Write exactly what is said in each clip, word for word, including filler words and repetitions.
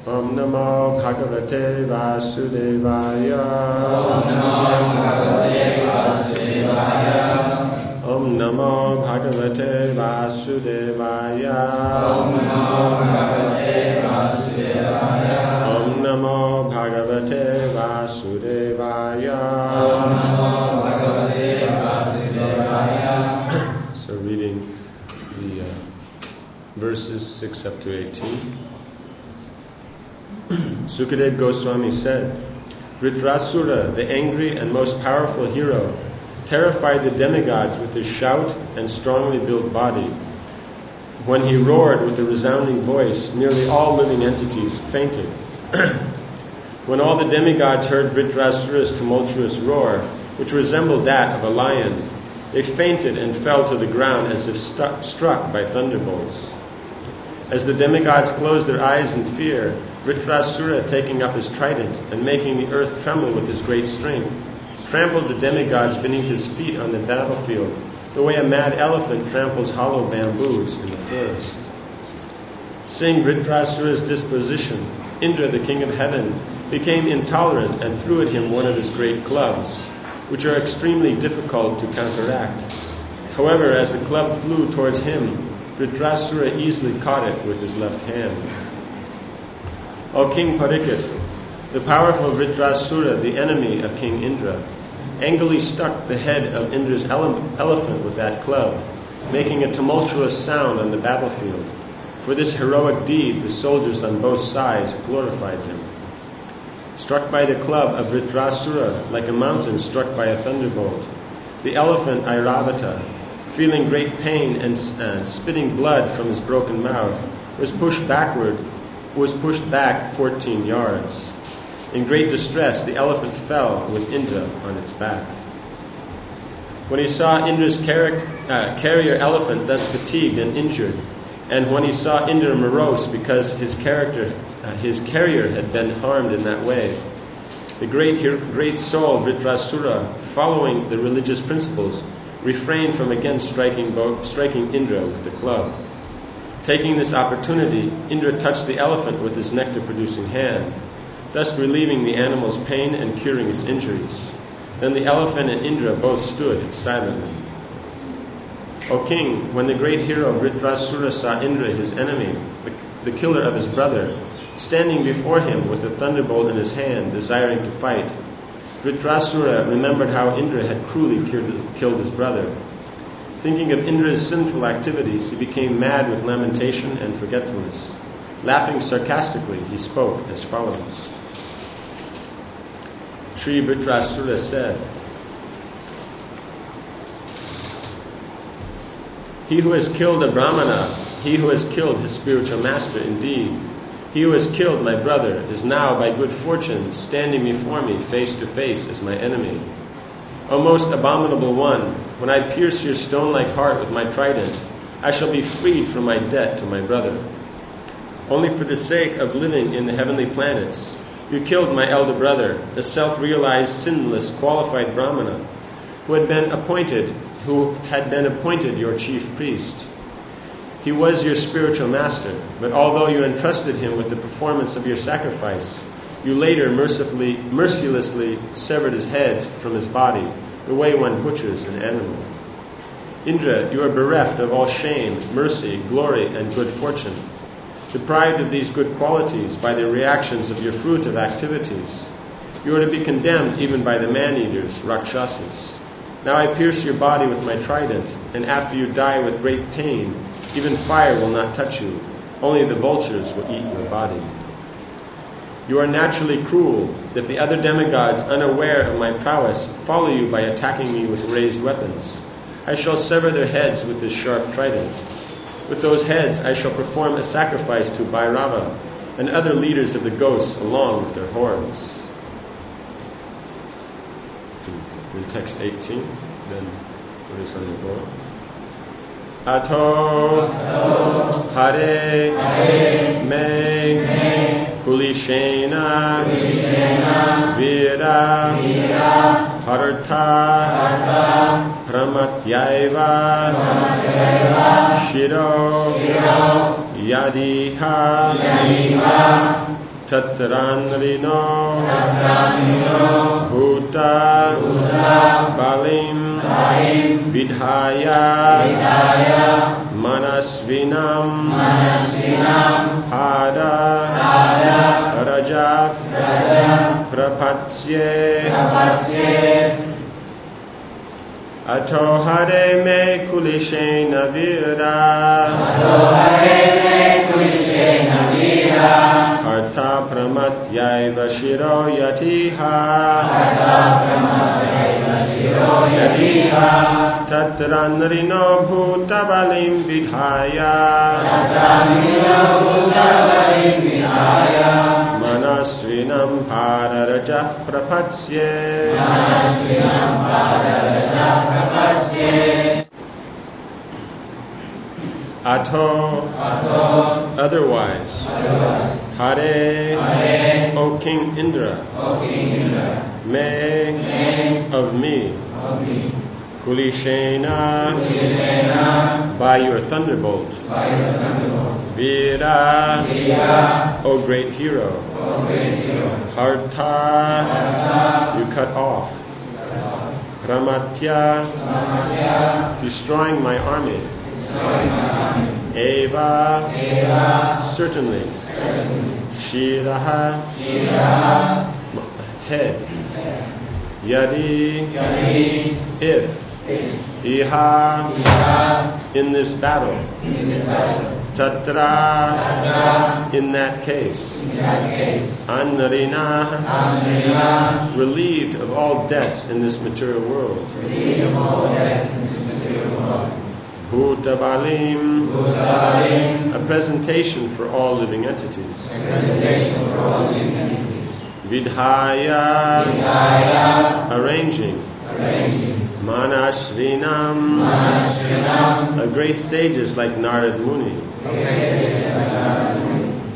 Om Namo Bhagavate Vasudevaya. Om Namo Bhagavate Vasudevaya. Om Namo Bhagavate Vasudevaya. Om Namo Bhagavate Vasudevaya. Om Namo Bhagavate Vasudevaya. Om Namo Bhagavate Vasudevaya. So reading the uh, verses six up to eighteen. Sukadeva Goswami said, Vritrasura, the angry and most powerful hero, terrified the demigods with his shout and strongly built body. When he roared with a resounding voice, nearly all living entities fainted. When all the demigods heard Vritrasura's tumultuous roar, which resembled that of a lion, they fainted and fell to the ground as if stu- struck by thunderbolts. As the demigods closed their eyes in fear, Vritrasura, taking up his trident and making the earth tremble with his great strength, trampled the demigods beneath his feet on the battlefield, the way a mad elephant tramples hollow bamboos in the forest. Seeing Vritrasura's disposition, Indra, the king of heaven, became intolerant and threw at him one of his great clubs, which are extremely difficult to counteract. However, as the club flew towards him, Vritrasura easily caught it with his left hand. O King Parikshit, the powerful Vritrasura, the enemy of King Indra, angrily struck the head of Indra's ele- elephant with that club, making a tumultuous sound on the battlefield. For this heroic deed, the soldiers on both sides glorified him. Struck by the club of Vritrasura, like a mountain struck by a thunderbolt, the elephant Airavata, feeling great pain and uh, spitting blood from his broken mouth, was pushed backward, was pushed back fourteen yards. In great distress, the elephant fell with Indra on its back. When he saw Indra's car- uh, carrier elephant thus fatigued and injured, and when he saw Indra morose because his character, uh, his carrier had been harmed in that way, the great great soul Vritrasura, following the religious principles, refrained from again striking, bo- striking Indra with the club. Taking this opportunity, Indra touched the elephant with his nectar-producing hand, thus relieving the animal's pain and curing its injuries. Then the elephant and Indra both stood silently. O king, when the great hero Vritrasura saw Indra, his enemy, the, the killer of his brother, standing before him with a thunderbolt in his hand, desiring to fight, Vritrasura remembered how Indra had cruelly killed his brother. Thinking of Indra's sinful activities, he became mad with lamentation and forgetfulness. Laughing sarcastically, he spoke as follows. Sri Vritrasura said, He who has killed a Brahmana, he who has killed his spiritual master indeed, he who has killed my brother is now, by good fortune, standing before me face to face as my enemy. O most abominable one, when I pierce your stone-like heart with my trident, I shall be freed from my debt to my brother. Only for the sake of living in the heavenly planets, you killed my elder brother, a self-realized, sinless, qualified Brahmana, who had been appointed, who had been appointed your chief priest. He was your spiritual master, but although you entrusted him with the performance of your sacrifice, you later mercifully, mercilessly severed his head from his body, the way one butchers an animal. Indra, you are bereft of all shame, mercy, glory, and good fortune. Deprived of these good qualities by the reactions of your fruitive activities, you are to be condemned even by the man-eaters, Rakshasas. Now I pierce your body with my trident, and after you die with great pain, even fire will not touch you, only the vultures will eat your body. You are naturally cruel. If the other demigods, unaware of my prowess, follow you by attacking me with raised weapons, I shall sever their heads with this sharp trident. With those heads I shall perform a sacrifice to Bhairava and other leaders of the ghosts along with their horns. In text eighteen, then what is on the board? Ato Hare Me Kulishena Vira Harta Pramatyaiva Shiro Yadiha Tatranrino Tatranrino Bhuta Bhuta Balim Balim Vidhaya Vidhaya Manasvinam Manasvinam Pada Pada Rajat Raja Prapatsye Prapatsye Ato hare me kulishena vira Ato hare me kulishena vira Artha pramatyaiva shiro yatiha Artha pramatyaiva shiro yatiha Tatranrino bhuta balim vidhaya Tatranrino bhuta balim vidhaya Manasvinam pararajah prapatsye Manasvinam pararajah prapatsye Ato Ato otherwise otherwise Hare Hare O King Indra O King Indra Me Me of me of me Kulishena Kulishena by your thunderbolt by your thunderbolt Vira Vira O great hero O great hero Harta Artha you cut off Ramatya Ramatya destroying my army destroying my army Eva Eva certainly certainly Shiraha Shiraha head Yadi Yadi if if Iha Iha in this battle in this battle Tatra Tatra in that case in that case Anarina Anarina relieved of all debts in this material world relieved of all debts in this material world Bhutabalim Bhutabalim a presentation for all living entities a presentation for all living entities Vidhaya Vidhaya arranging arranging Manasvinam Manasvinam a great sages like Narad Muni Pararaja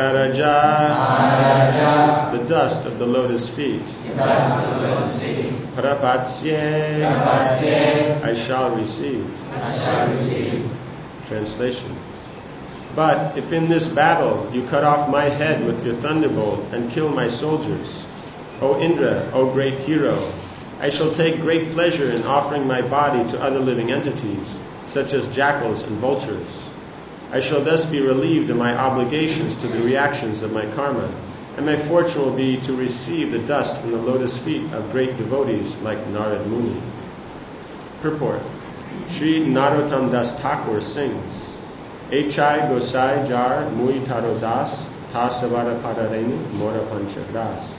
Hararaja the dust of the lotus feet dust of the lotus feet Prapatsye Prapatsye I shall receive I shall receive Translation But if in this battle you cut off my head with your thunderbolt and kill my soldiers, O Indra, O great hero, I shall take great pleasure in offering my body to other living entities, such as jackals and vultures. I shall thus be relieved of my obligations to the reactions of my karma, and my fortune will be to receive the dust from the lotus feet of great devotees like Narad Muni. Purport. Sri Narottam Das Thakur sings, Echai Gosai Jar Mui Taro Das Tasavara Padareni Mora Panchagras.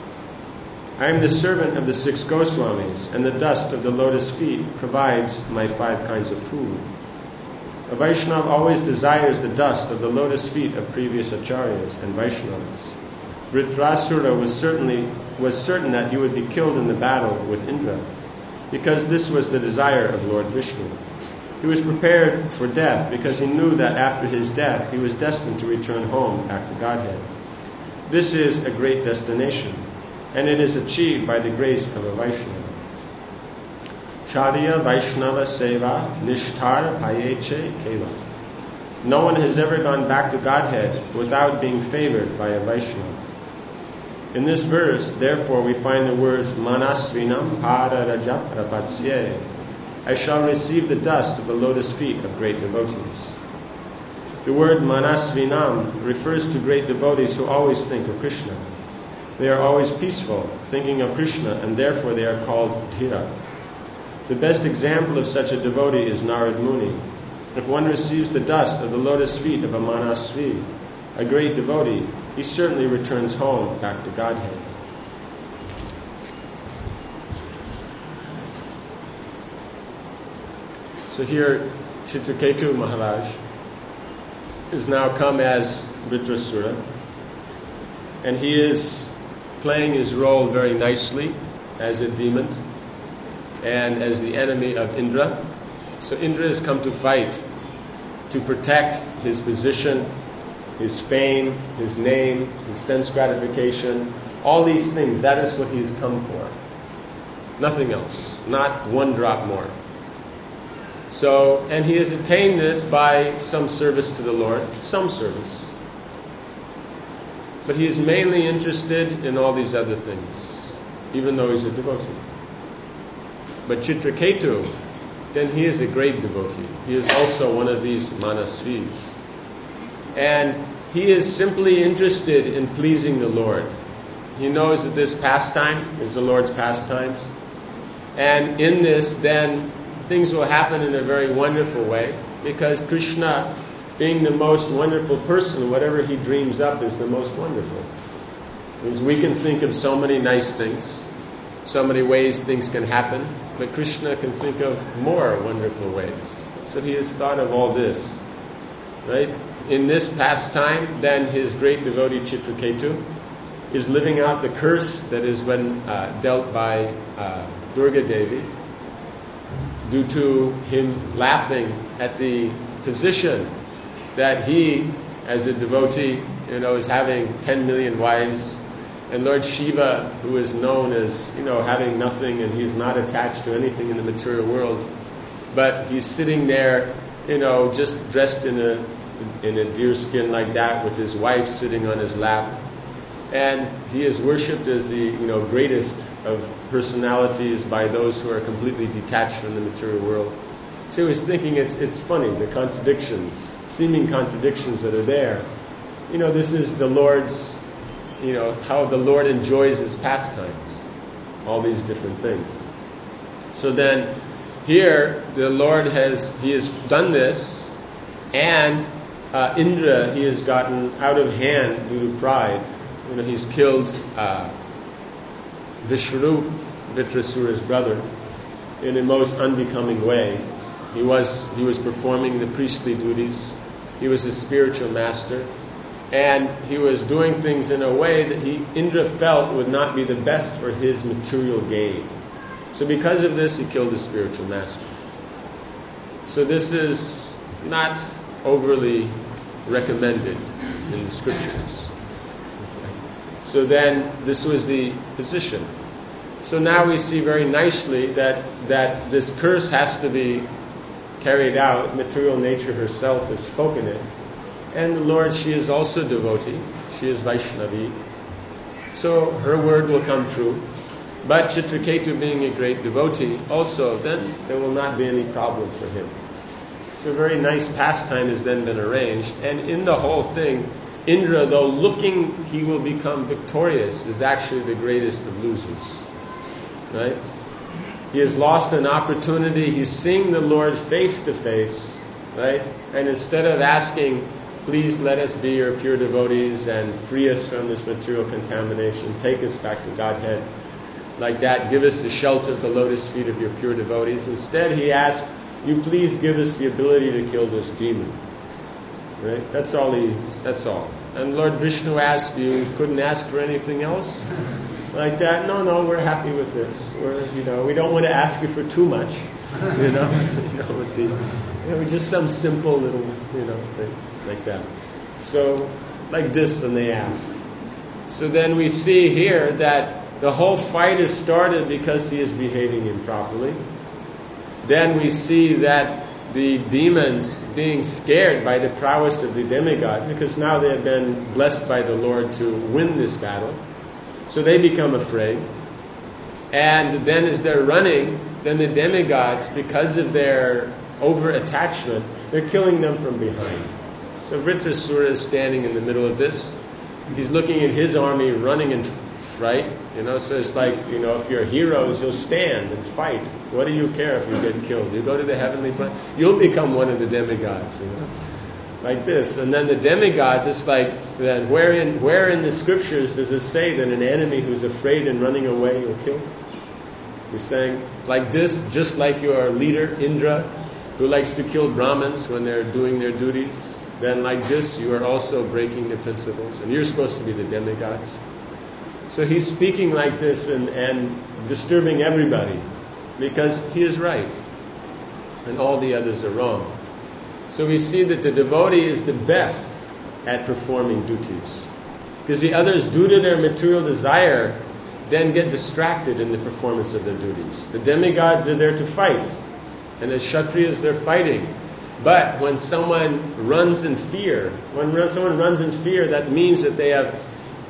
I am the servant of the six Goswamis, and the dust of the lotus feet provides my five kinds of food. A Vaishnava always desires the dust of the lotus feet of previous acharyas and Vaishnavas. Vritrasura was certainly was certain that he would be killed in the battle with Indra, because this was the desire of Lord Vishnu. He was prepared for death because he knew that after his death he was destined to return home back to Godhead. This is a great destination, and it is achieved by the grace of a Vaishnava. Charya Vaishnava Seva Nishtar Payeche Keva. No one has ever gone back to Godhead without being favored by a Vaishnava. In this verse, therefore, we find the words Manasvinam Pada Raja Prapatsye. I shall receive the dust of the lotus feet of great devotees. The word Manasvinam refers to great devotees who always think of Krishna. They are always peaceful, thinking of Krishna, and therefore they are called Dhira. The best example of such a devotee is Narad Muni. If one receives the dust of the lotus feet of a Manasvi, a great devotee, he certainly returns home back to Godhead. So here, Chitraketu Maharaj is now come as Vritrasura, and he is playing his role very nicely as a demon and as the enemy of Indra. So Indra has come to fight, to protect his position, his fame, his name, his sense gratification, all these things. That is what he has come for. Nothing else. Not one drop more. So, and he has attained this by some service to the Lord, some service. but he is mainly interested in all these other things, even though he's a devotee. But Chitraketu, then he is a great devotee. He is also one of these manasvis. And he is simply interested in pleasing the Lord. He knows that this pastime is the Lord's pastimes. And in this, then, things will happen in a very wonderful way, because Krishna, being the most wonderful person, whatever he dreams up is the most wonderful. Because we can think of so many nice things, so many ways things can happen, but Krishna can think of more wonderful ways. So he has thought of all this, right? In this pastime, then his great devotee Chitraketu is living out the curse that is when uh, dealt by uh, Durga Devi, due to him laughing at the position that he, as a devotee, you know, is having ten million wives, and Lord Shiva, who is known as, you know, having nothing, and he's not attached to anything in the material world, but he's sitting there, you know, just dressed in a in a deer skin like that, with his wife sitting on his lap, and he is worshipped as the, you know, greatest of personalities by those who are completely detached from the material world. So he was thinking, it's it's funny, the contradictions, seeming contradictions that are there. You know, this is the Lord's, you know, how the Lord enjoys his pastimes, all these different things. So then, here the Lord has he has done this, and uh, Indra he has gotten out of hand due to pride. You know, he's killed uh, Vishnu, Vitrasura's brother, in a most unbecoming way. He was he was performing the priestly duties. He was a spiritual master, and he was doing things in a way that he Indra felt would not be the best for his material gain. So because of this, he killed his spiritual master. So this is not overly recommended in the scriptures. So then, this was the position. So now we see very nicely that, that this curse has to be carried out. Material nature herself has spoken it. And the Lord, she is also devotee. She is Vaishnavi. So her word will come true. But Chitraketu being a great devotee, also then there will not be any problem for him. So a very nice pastime has then been arranged. And in the whole thing, Indra, though looking he will become victorious, is actually the greatest of losers. Right? He has lost an opportunity. He's seeing the Lord face to face, right? And instead of asking, please let us be your pure devotees and free us from this material contamination, take us back to Godhead, like that, give us the shelter of the lotus feet of your pure devotees. Instead, he asks, you please give us the ability to kill this demon. Right? That's all he, that's all. And Lord Vishnu asked, you couldn't ask for anything else? Like that? No, no, we're happy with this. We're, you know, we don't want to ask you for too much. You know, you know, with the, you know, just some simple little, you know, thing like that. So, like this, when they ask. So then we see here that the whole fight is started because he is behaving improperly. Then we see that the demons being scared by the prowess of the demigods, because now they have been blessed by the Lord to win this battle. So they become afraid. And then as they're running, then the demigods, because of their over-attachment, they're killing them from behind. So Vritrasura is standing in the middle of this. He's looking at his army running in fright. You know, so it's like, you know, if you're heroes, you'll stand and fight. What do you care if you get killed? You go to the heavenly planet, you'll become one of the demigods, you know. Like this. And then the demigods, it's like, then where in, where in the scriptures does it say that an enemy who's afraid and running away you'll kill? He's saying, like this, just like your leader, Indra, who likes to kill Brahmins when they're doing their duties, then like this, you are also breaking the principles, and you're supposed to be the demigods. So he's speaking like this and, and disturbing everybody, because he is right, and all the others are wrong. So we see that the devotee is the best at performing duties, because the others, due to their material desire, then get distracted in the performance of their duties. The demigods are there to fight, and as Kshatriyas they're fighting. But when someone runs in fear, when someone runs in fear, that means that they have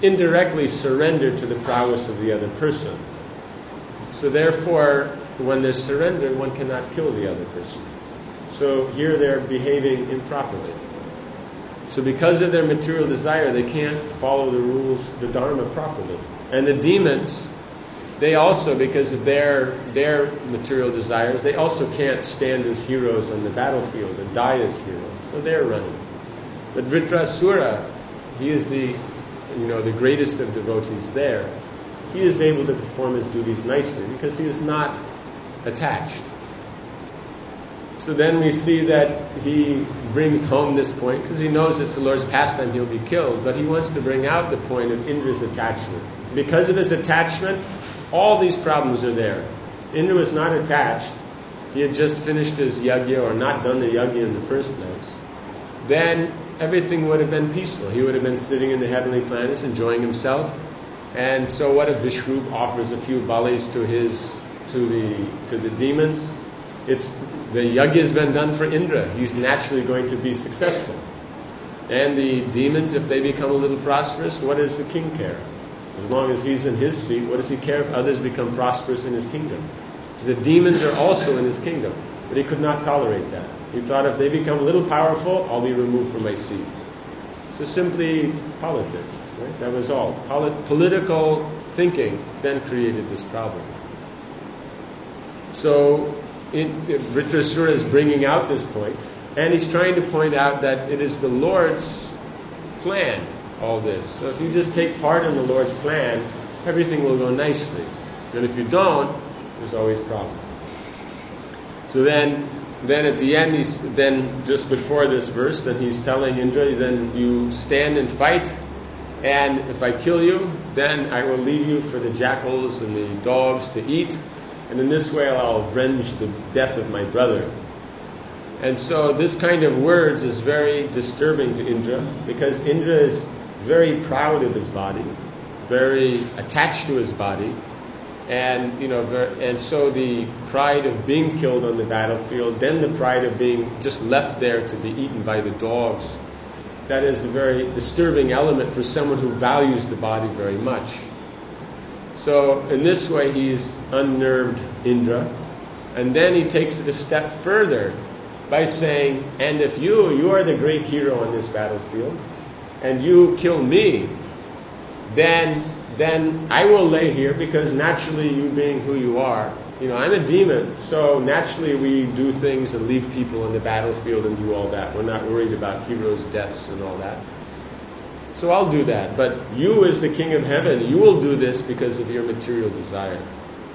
indirectly surrender to the prowess of the other person. So therefore, when there's surrender, one cannot kill the other person. So here they're behaving improperly. So because of their material desire, they can't follow the rules, the Dharma properly. And the demons, they also, because of their their material desires, they also can't stand as heroes on the battlefield and die as heroes. So they're running. But Vritrasura, he is the, you know, the greatest of devotees there. He is able to perform his duties nicely because he is not attached. So then we see that he brings home this point because he knows it's the Lord's pastime, he'll be killed, but he wants to bring out the point of Indra's attachment. Because of his attachment, all these problems are there. Indra was not attached. He had just finished his yajna or not done the yajna in the first place. Then everything would have been peaceful. He would have been sitting in the heavenly planets enjoying himself. And so what if Vishnu offers a few balis to his to the to the demons? It's the yajna has been done for Indra. He's naturally going to be successful. And the demons, if they become a little prosperous, what does the king care? As long as he's in his seat, what does he care if others become prosperous in his kingdom? Because the demons are also in his kingdom. But he could not tolerate that. He thought if they become a little powerful, I'll be removed from my seat. So simply politics, right? That was all. Polit- political thinking then created this problem. So Vritrasura is bringing out this point, and he's trying to point out that it is the Lord's plan, all this. So if you just take part in the Lord's plan, everything will go nicely. And if you don't, there's always problems. So then, then at the end, he's then just before this verse, then he's telling Indra, then you stand and fight, and if I kill you, then I will leave you for the jackals and the dogs to eat, and in this way I'll avenge the death of my brother. And so this kind of words is very disturbing to Indra, because Indra is very proud of his body, very attached to his body, and you know, very, and so the pride of being killed on the battlefield, then the pride of being just left there to be eaten by the dogs, that is a very disturbing element for someone who values the body very much. So in this way he's unnerved Indra, and then he takes it a step further by saying, and if you, you are the great hero on this battlefield, and you kill me, then then I will lay here, because naturally you being who you are, you know, I'm a demon, so naturally we do things and leave people on the battlefield and do all that. We're not worried about heroes' deaths and all that. So I'll do that. But you as the King of Heaven, you will do this because of your material desire.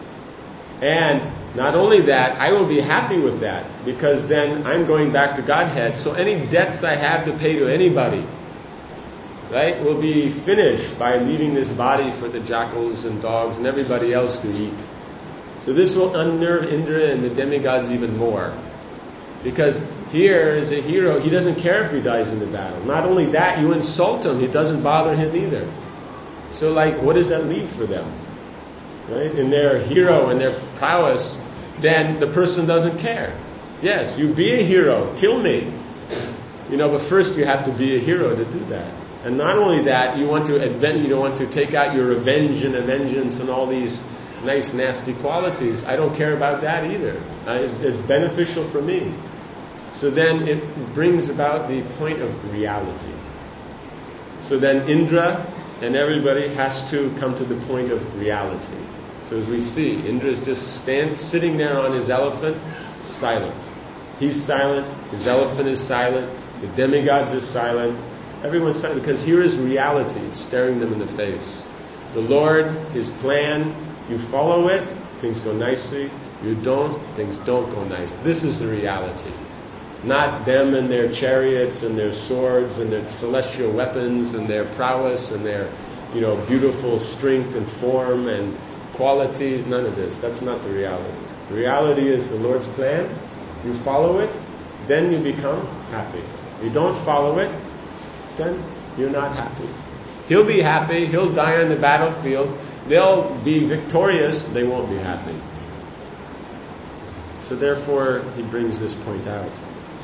And not only that, I will be happy with that, because then I'm going back to Godhead, so any debts I have to pay to anybody, right, will be finished by leaving this body for the jackals and dogs and everybody else to eat. So this will unnerve Indra and the demigods even more. Because here is a hero, he doesn't care if he dies in the battle. Not only that, you insult him, it doesn't bother him either. So like, what does that leave for them? Right? In their hero and their prowess, then the person doesn't care. Yes, you be a hero, kill me. You know, but first you have to be a hero to do that. And not only that, you want to advent, you want to take out your revenge and vengeance and all these nice, nasty qualities. I don't care about that either. Uh, it's beneficial for me. So then it brings about the point of reality. So then Indra and everybody has to come to the point of reality. So as we see, Indra is just stand, sitting there on his elephant, silent. He's silent, his elephant is silent, the demigods are silent. Everyone's silent, because here is reality staring them in the face. The Lord, His plan, you follow it, things go nicely. You don't, things don't go nice. This is the reality. Not them and their chariots and their swords and their celestial weapons and their prowess and their, you know, beautiful strength and form and qualities. None of this. That's not the reality. The reality is the Lord's plan. You follow it, then you become happy. You don't follow it, then you're not happy. He'll be happy, he'll die on the battlefield, they'll be victorious, they won't be happy. So therefore, he brings this point out.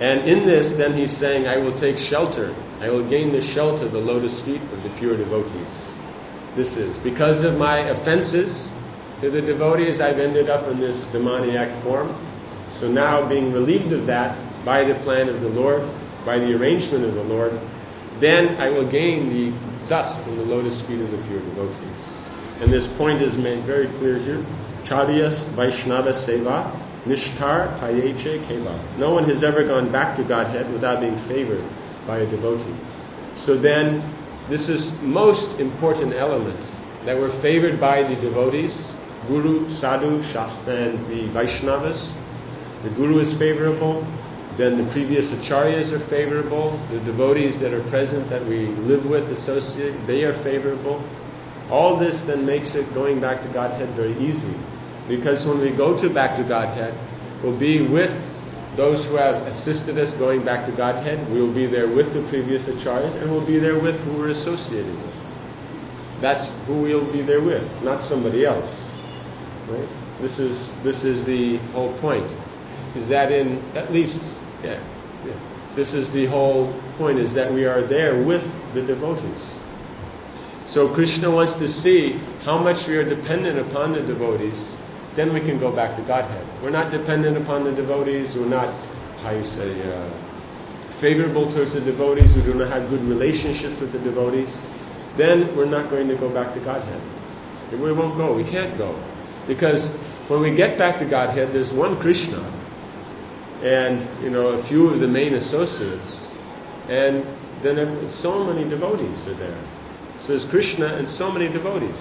And in this, then he's saying, I will take shelter. I will gain the shelter, the lotus feet of the pure devotees. This is, because of my offenses to the devotees, I've ended up in this demoniac form. So now, being relieved of that by the plan of the Lord, by the arrangement of the Lord, then I will gain the dust from the lotus feet of the pure devotees. And this point is made very clear here. Charyas Vaishnava Seva Nishtar Payeche Keva. No one has ever gone back to Godhead without being favored by a devotee. So then, this is most important element, that we're favored by the devotees, Guru, Sadhu, Shastra, and the Vaishnavas. The Guru is favorable. Then the previous acharyas are favorable. The devotees that are present, that we live with, associate, they are favorable. All this then makes it going back to Godhead very easy. Because when we go to back to Godhead, we'll be with those who have assisted us going back to Godhead. We will be there with the previous acharyas, and we'll be there with who we're associated with. That's who we'll be there with, not somebody else. Right? This is this is the whole point. Is that in at least yeah, yeah. This is the whole point, is that we are there with the devotees. So Krishna wants to see how much we are dependent upon the devotees, then we can go back to Godhead. We're not dependent upon the devotees, we're not, how you say, uh, favorable towards the devotees, we do not have good relationships with the devotees, then we're not going to go back to Godhead. We won't go, we can't go. Because when we get back to Godhead, there's one Krishna, and you know a few of the main associates, and then so many devotees are there. So there's Krishna and so many devotees.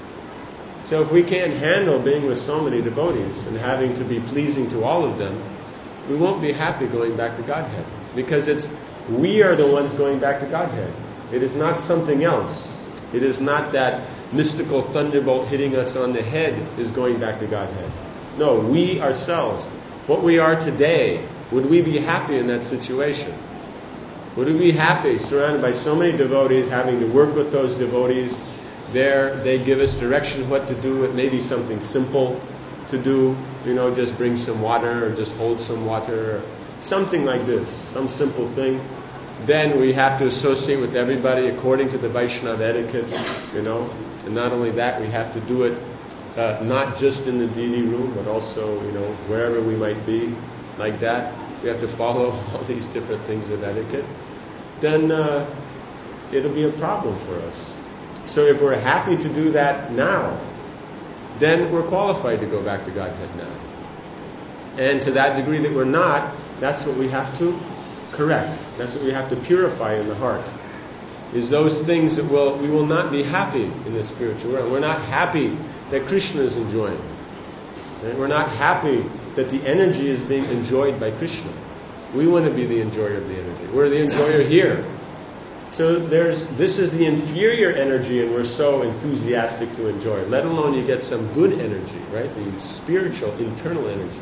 So if we can't handle being with so many devotees and having to be pleasing to all of them, we won't be happy going back to Godhead. Because it's we are the ones going back to Godhead. It is not something else. It is not that mystical thunderbolt hitting us on the head is going back to Godhead. No, we ourselves, what we are today, would we be happy in that situation? Would we be happy surrounded by so many devotees, having to work with those devotees? There, they give us direction of what to do. It may be something simple to do, you know, just bring some water or just hold some water, or something like this, some simple thing. Then we have to associate with everybody according to the Vaishnava etiquette, you know. And not only that, we have to do it uh, not just in the deity room, but also, you know, wherever we might be, like that. We have to follow all these different things of etiquette. Then uh, it'll be a problem for us. So if we're happy to do that now, then we're qualified to go back to Godhead now. And to that degree that we're not, that's what we have to correct. That's what we have to purify in the heart. Is those things that will we will not be happy in the spiritual world. We're not happy that Krishna is enjoying. Right? We're not happy that the energy is being enjoyed by Krishna. We want to be the enjoyer of the energy. We're the enjoyer here. So there's this is the inferior energy, and we're so enthusiastic to enjoy it. Let alone you get some good energy, right? The spiritual, internal energy,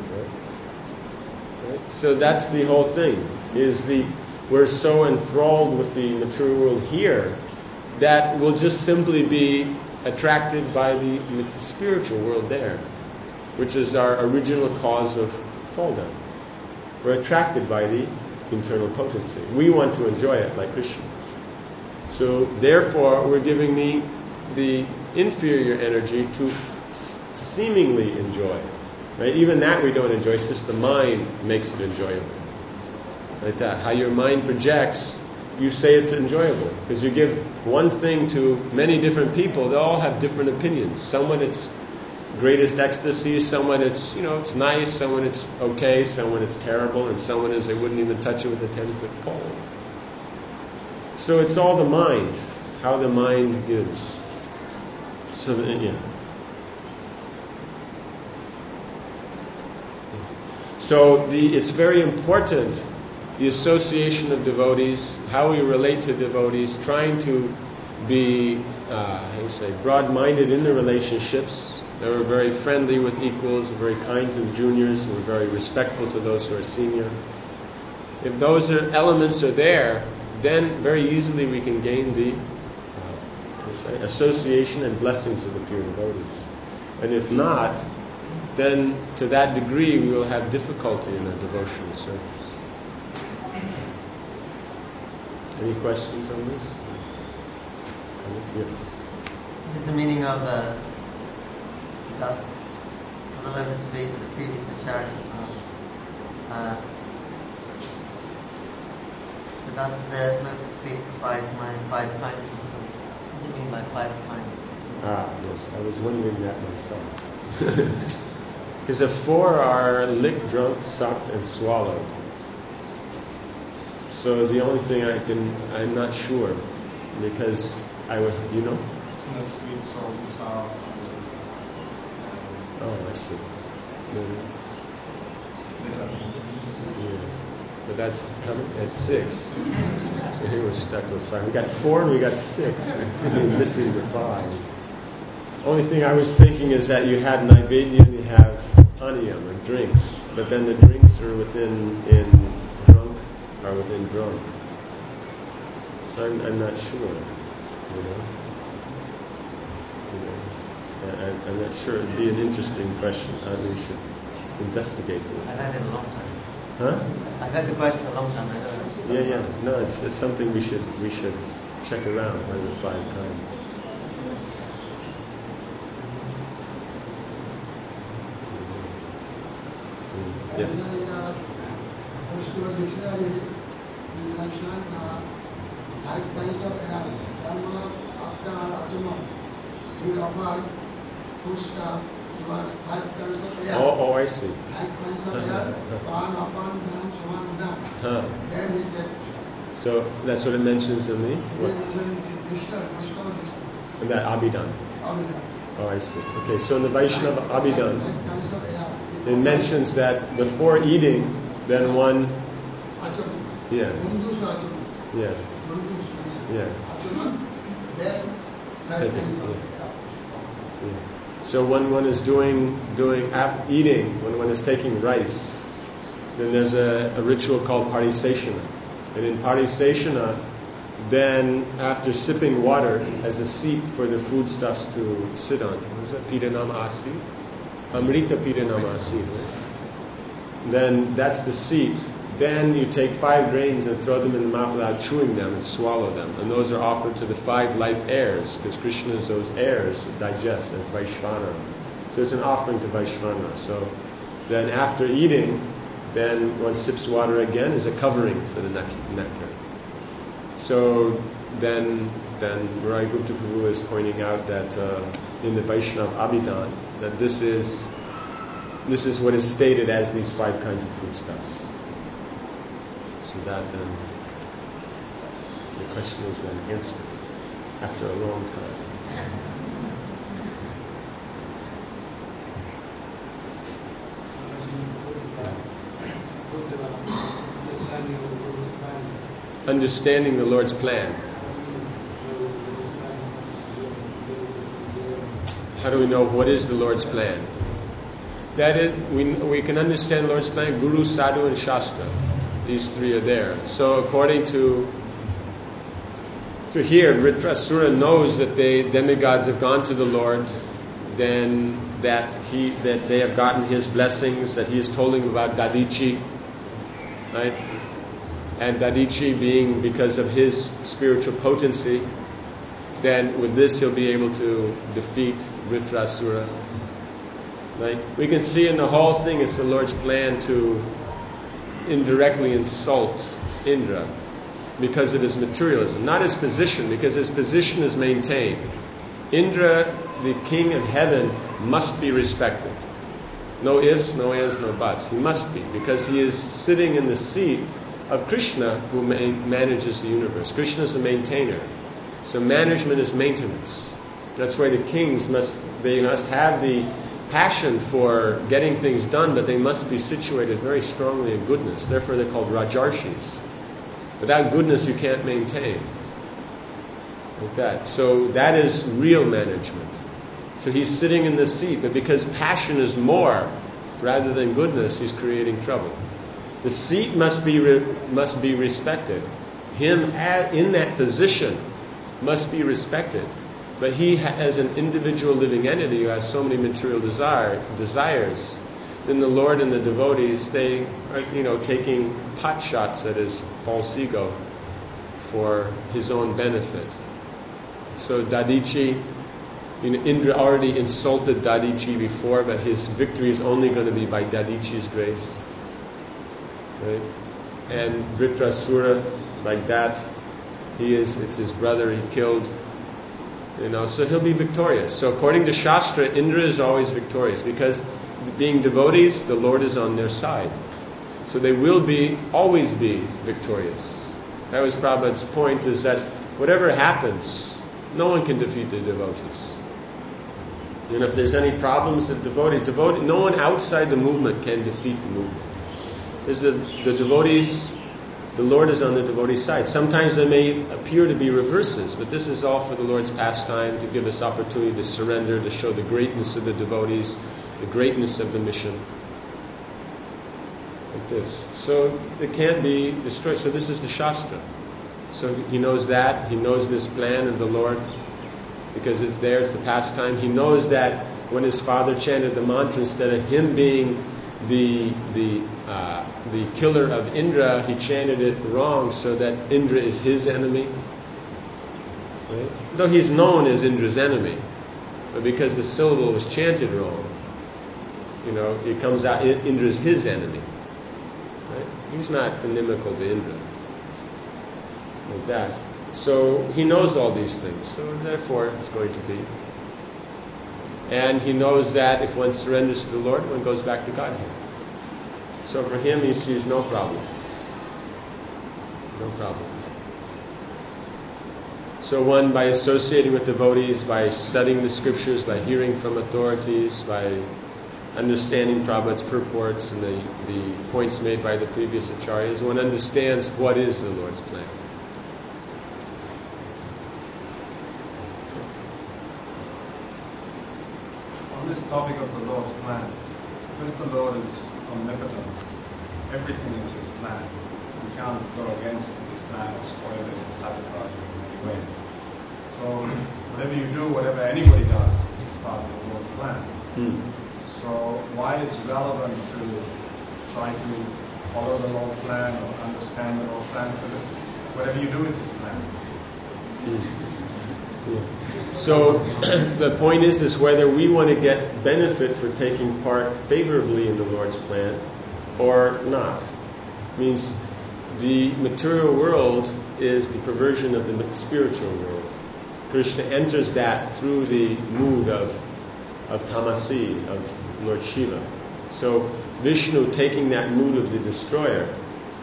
right? right? So that's the whole thing. Is the we're so enthralled with the material world here that we'll just simply be attracted by the spiritual world there, which is our original cause of fall down. We're attracted by the internal potency. We want to enjoy it like Krishna. So therefore, we're giving the the inferior energy to s- seemingly enjoy. Right? Even that we don't enjoy, it's just the mind makes it enjoyable. Like that. How your mind projects, you say it's enjoyable. Because you give one thing to many different people, they all have different opinions. Someone it's greatest ecstasy, someone it's, you know, it's nice, someone it's okay, someone it's terrible, and someone is they wouldn't even touch it with a ten-foot pole. So it's all the mind, how the mind gives. So, yeah. So the it's very important, the association of devotees, how we relate to devotees, trying to be, uh, how do you say, broad-minded in the relationships. That we're very friendly with equals, we're very kind to juniors, we're very respectful to those who are senior. If those are, elements are there, then very easily we can gain the uh, say, association and blessings of the pure devotees. And if not, then to that degree we will have difficulty in our devotional service. Any questions on this? Yes. What is the meaning of uh, dust on the lotus feet of the previous acharya? Uh, the dust of the lotus feet provides my five kinds of food. What does it mean by five kinds? Ah, yes. I was wondering that myself. Because the four are licked, drunk, sucked, and swallowed. So the only thing I can, I'm not sure, because I would, you know? No sweet, salty, sour. Oh, I see. Maybe. Yeah. But that's coming at six. So here we're stuck with five. We got four and we got six. We're missing the five. Only thing I was thinking is that you had Naivedya and you have paniyam, or drinks. But then the drinks are within in drunk, are within drunk. So I'm, I'm not sure, you know. You know. I, I'm not sure. It'd be an interesting question. I mean, we should investigate this. I've had it a long time. Huh? I've had the question a long time. I know. Yeah, yeah. No, it's it's something we should we should check around. What are the five kinds? Yeah. Dictionary, you mentioned five kinds of air. Dhamma, Apna, Ajama. He offered food stuff. It was five kinds of air. Oh, oh, I see. Five kinds of air. Pan, Apan, Dhan, Saman, Dhan. Huh. Then he did. So that's what it mentions in the what? In that Abhidhan. Oh, I see. Okay, so in the Vaishnava Abhidhan, it mentions that before eating, then one. Yeah. Yeah. Yeah. Take it, yeah. Yeah. So when one is doing doing after eating, when one is taking rice, then there's a, a ritual called pariseshana. And in pariseshana, then after sipping water as a seat for the foodstuffs to sit on, what is that? Pidanam asi? Amrita pidanam asi. Right? Then that's the seat. Then you take five grains and throw them in the mouth without chewing them and swallow them. And those are offered to the five life heirs, because Krishna is those heirs that digest as Vaishvana. So it's an offering to Vaishvana. So then after eating, then one sips water again as a covering for the nectar. So then then Rai Gupta Prabhu is pointing out that uh, in the Vaishnava Abhidhan, that this is this is what is stated as these five kinds of foodstuffs. So that then the question has been answered after a long time. Understanding the Lord's plan. How do we know what is the Lord's plan? That is, we we can understand the Lord's plan. Guru, Sadhu, and Shastra. These three are there. So according to to here, Vritrasura knows that they demigods have gone to the Lord, then that he that they have gotten his blessings, that he has told him about Dadichi, right? And Dadichi being because of his spiritual potency, then with this he'll be able to defeat Vritrasura. Right? We can see in the whole thing it's the Lord's plan to indirectly insult Indra because of his materialism, not his position, because his position is maintained. Indra, the king of heaven, must be respected. No ifs, no ands, no buts. He must be, because he is sitting in the seat of Krishna, who man- manages the universe. Krishna is the maintainer. So management is maintenance. That's why the kings must, they must have the passion for getting things done, but they must be situated very strongly in goodness. Therefore they're called Rajarshis. Without goodness you can't maintain. Like that. So that is real management. So he's sitting in the seat, but because passion is more rather than goodness, he's creating trouble. The seat must be re- must be respected. Him at, in that position must be respected. But he, ha- as an individual living entity who has so many material desire, desires, then the Lord and the devotees, they are, you know, taking pot shots at his false ego for his own benefit. So Dadichi, you know, Indra already insulted Dadichi before, but his victory is only going to be by Dadichi's grace. Right? And Vritrasura, like that, he is, it's his brother he killed. You know, so he'll be victorious. So according to Shastra, Indra is always victorious because being devotees, the Lord is on their side. So they will be, always be victorious. That was Prabhupada's point, is that whatever happens, no one can defeat the devotees. And if there's any problems with devotees, devotee, no one outside the movement can defeat the movement. Is the, the devotees, the Lord is on the devotee side. Sometimes there may appear to be reverses, but this is all for the Lord's pastime, to give us opportunity to surrender, to show the greatness of the devotees, the greatness of the mission. Like this. So it can't be destroyed. So this is the Shastra. So he knows that. He knows this plan of the Lord because it's there, it's the pastime. He knows that when his father chanted the mantra, instead of him being the the uh, the killer of Indra, he chanted it wrong so that Indra is his enemy. Right? Though he's known as Indra's enemy, but because the syllable was chanted wrong, you know, it comes out Indra's his enemy. Right? He's not inimical to Indra. Like that. So he knows all these things. So therefore it's going to be. And he knows that if one surrenders to the Lord, one goes back to Godhead. So for him, he sees no problem. No problem. So one, by associating with devotees, by studying the scriptures, by hearing from authorities, by understanding Prabhupada's purports and the, the points made by the previous acharyas, one understands what is the Lord's plan. On this topic of the Lord's plan, because the Lord is omnipotent, everything is his plan. We can't go against his plan or spoil it or sabotage it in any way. So whatever you do, whatever anybody does, is part of the Lord's plan. Hmm. So why it's relevant to try to follow the Lord's plan or understand the Lord's plan, because whatever you do, it's his plan. Hmm. Yeah. So the point is, is whether we want to get benefit for taking part favorably in the Lord's plan or not. It means the material world is the perversion of the spiritual world. Krishna enters that through the mood of of tamasi, of Lord Shiva. So Vishnu, taking that mood of the destroyer,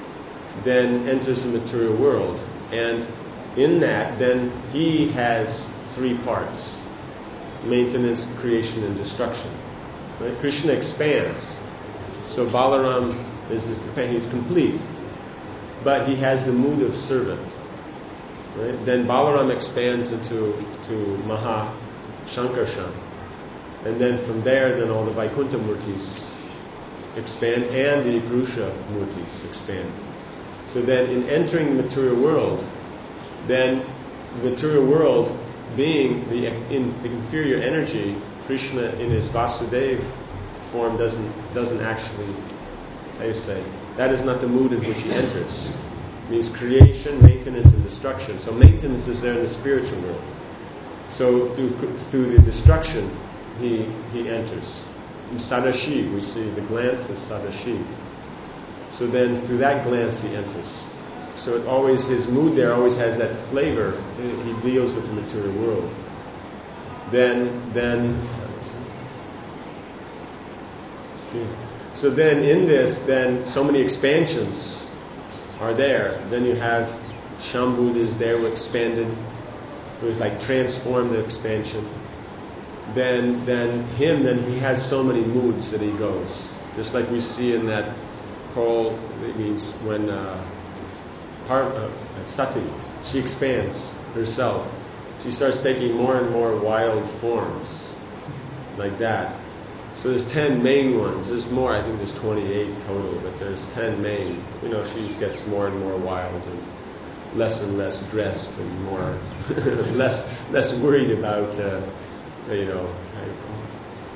then enters the material world, and in that, then he has three parts: maintenance, creation, and destruction. Right? Krishna expands. So Balaram is this, he's complete, but he has the mood of servant. Right? Then Balaram expands into to Maha Shankarshan, and then from there, then all the Vaikuntha Murtis expand, and the Purusha Murtis expand. So then, in entering the material world, then the material world being the, in, the inferior energy, Krishna in his Vasudeva form doesn't doesn't actually, how do you say, that is not the mood in which he enters. It means creation, maintenance, and destruction. So maintenance is there in the spiritual world. So through through the destruction, he he enters. In Sadashiv, we see the glance is Sadashiv. So then through that glance he enters. So it always, his mood there always has that flavor. He deals with the material world. Then, then, so then in this, then so many expansions are there. Then you have Shambhu is there, who expanded, who is like transformed the expansion. Then, then him, then he has so many moods that he goes. Just like we see in that whole, it means when. Uh, Par, uh, Sati, she expands herself. She starts taking more and more wild forms, like that. So there's ten main ones. There's more. I think there's twenty-eight total, but there's ten main. You know, she gets more and more wild and less and less dressed and more less less worried about uh, you know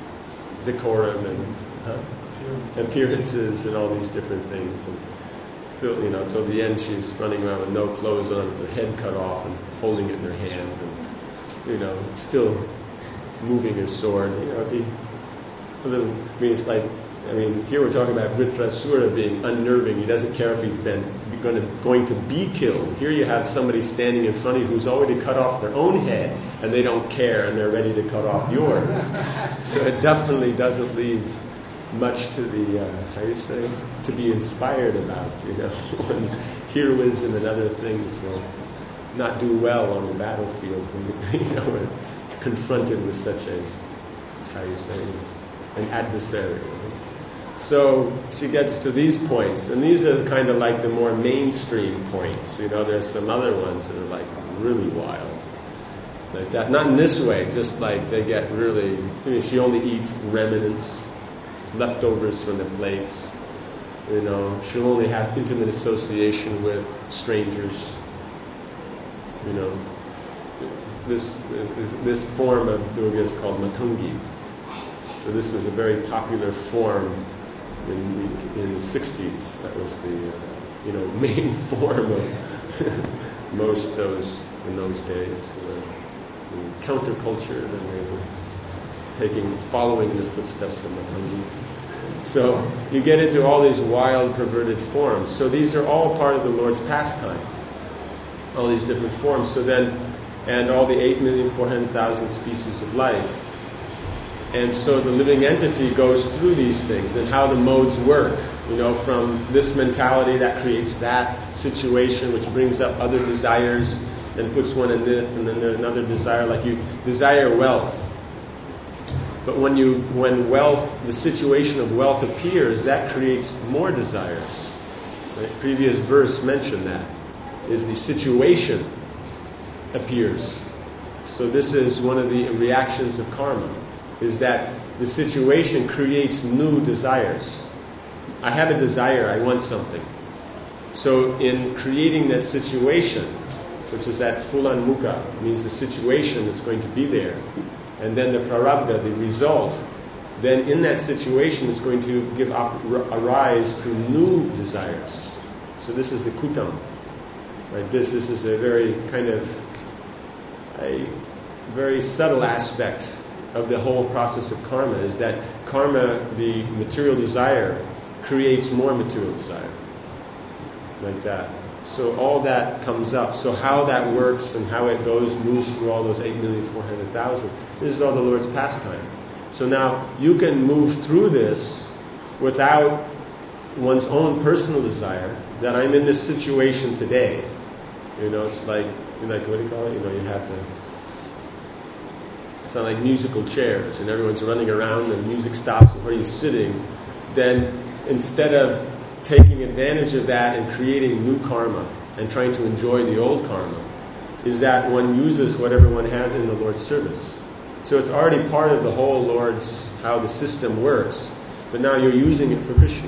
decorum and huh? appearances and all these different things. And, till, you know, till the end she's running around with no clothes on, with her head cut off and holding it in her hand, and, you know, still moving her sword. You know, it'd be a little, I mean, it's like, I mean, here we're talking about Vritrasura being unnerving. He doesn't care if he's been going to, going to be killed. Here you have somebody standing in front of you who's already cut off their own head, and they don't care, and they're ready to cut off yours. So it definitely doesn't leave much to the, uh, how do you say, to be inspired about. You know, one's heroism and other things will not do well on the battlefield when you, you know, when confronted with such a, how do you say, an adversary. So she gets to these points, and these are kind of like the more mainstream points. You know, there's some other ones that are like really wild, like that. Not in this way, just like they get really. I mean, she only eats remnants, leftovers from the plates. You know, she'll only have intimate association with strangers. You know, this this, this form of Durga is called Matangi. So this was a very popular form in the, in the sixties. That was the uh, you know main form of most those in those days. You know, in counterculture, and they were taking following in the footsteps of Matangi. So you get into all these wild, perverted forms. So these are all part of the Lord's pastime. All these different forms. So then, and all the eight million four hundred thousand species of life. And so the living entity goes through these things and how the modes work, you know, from this mentality that creates that situation, which brings up other desires, then puts one in this, and then there's another desire, like you desire wealth. But when you, when wealth, the situation of wealth appears, that creates more desires. The previous verse mentioned that, is the situation appears. So this is one of the reactions of karma, is that the situation creates new desires. I have a desire, I want something. So in creating that situation, which is that fulan mukha, means the situation that's going to be there, and then the prarabdha, the result, then in that situation is going to give up, a rise to new desires. So this is the kutam. Right? This, this is a very kind of a very subtle aspect of the whole process of karma, is that karma, the material desire, creates more material desire. Like that. So all that comes up. So how that works and how it goes, moves through all those eight million four hundred thousand, this is all the Lord's pastime. So now you can move through this without one's own personal desire, that I'm in this situation today. You know, it's like, like what do you call it? You know, you have the, it's not like musical chairs and everyone's running around and the music stops and where you're sitting. Then instead of taking advantage of that and creating new karma and trying to enjoy the old karma, is that one uses whatever one has in the Lord's service. So it's already part of the whole Lord's, how the system works, but now you're using it for Krishna.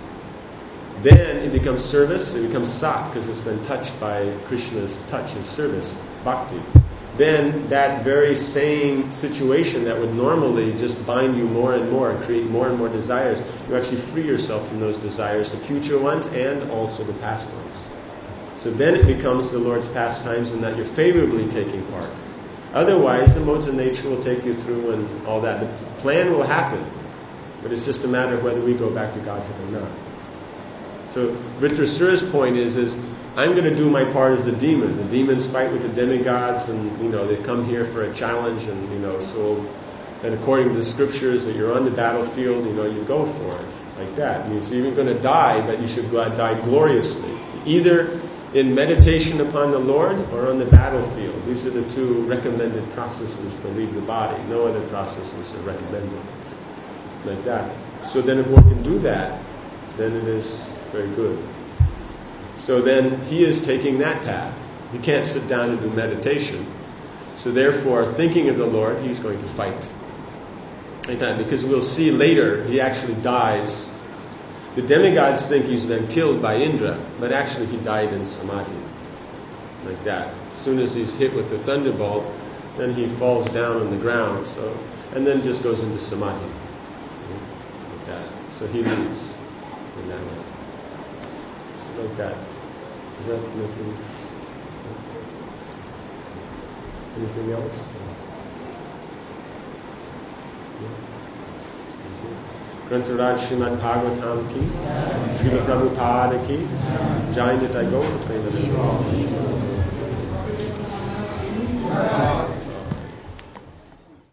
Then it becomes service, it becomes sat, because it's been touched by Krishna's touch, his service, bhakti. Then that very same situation that would normally just bind you more and more and create more and more desires, you actually free yourself from those desires, the future ones and also the past ones. So then it becomes the Lord's pastimes, and that you're favorably taking part. Otherwise, the modes of nature will take you through and all that. The plan will happen, but it's just a matter of whether we go back to Godhead or not. So Vritrasura's point is, is I'm going to do my part as the demon. The demons fight with the demigods, and you know they come here for a challenge, and you know so. And according to the scriptures, that you're on the battlefield, you know you go for it like that. It means you're even going to die, but you should die gloriously, either in meditation upon the Lord or on the battlefield. These are the two recommended processes to leave the body. No other processes are recommended like that. So then, if one can do that, then it is very good. So then he is taking that path. He can't sit down and do meditation. So therefore, thinking of the Lord, he's going to fight. Like that, because we'll see later, he actually dies. The demigods think he's been killed by Indra, but actually he died in samadhi. Like that. As soon as he's hit with the thunderbolt, then he falls down on the ground. So, and then just goes into samadhi. Like that. So he leaves in that way. like that. Is that making sense? Anything else? Grantaraj Srimad Bhagavatam ki, Srila Prabhupada ki, Jai Nitai Gaur Premanande.